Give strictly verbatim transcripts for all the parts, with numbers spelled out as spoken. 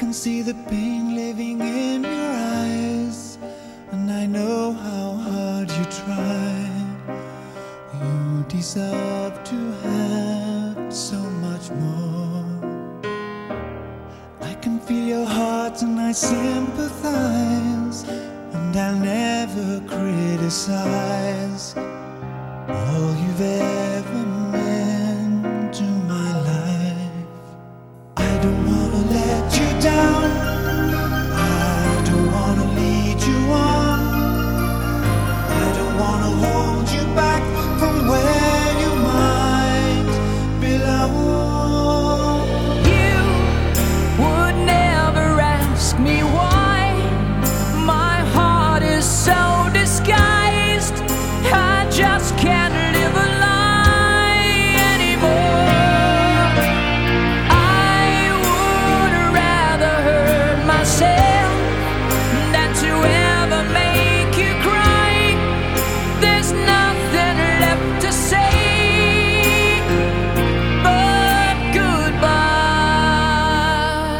can see the pain living in your eyes, and I know how hard you tried. You deserve to have so much more. I can feel your heart and I sympathize, and I'll never criticize all you've ever meant to my life. I don't wanna let you down, I don't wanna lead you on, I don't wanna hold you back from where you might belong. You would never ask me why my heart is so disguised. I just can't live a lie anymore. I would rather hurt myself than to ever make you cry. There's nothing left to say but goodbye.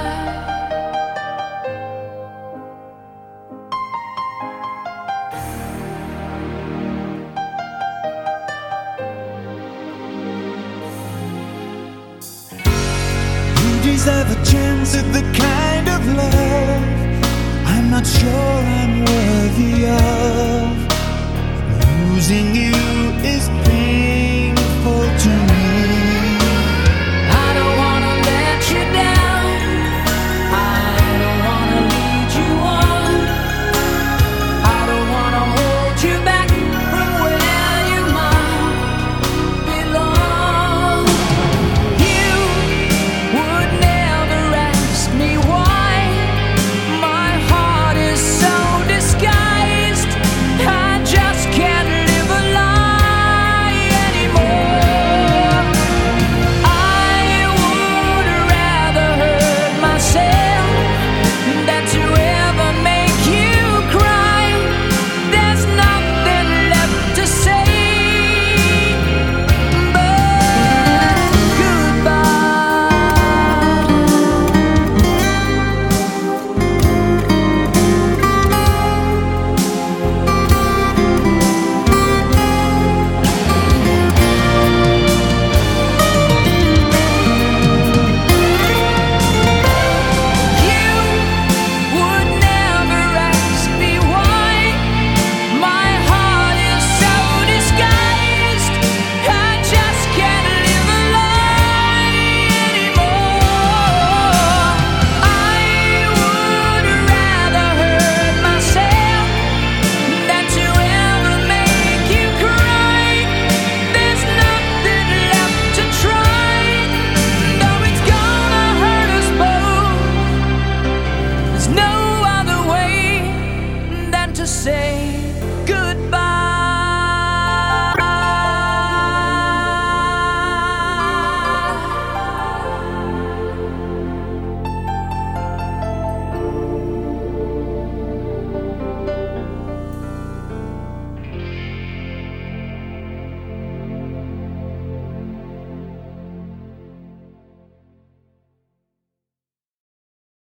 You deserve a chance at the kind of love I'm not sure I'm worthy of. Losing you is pain.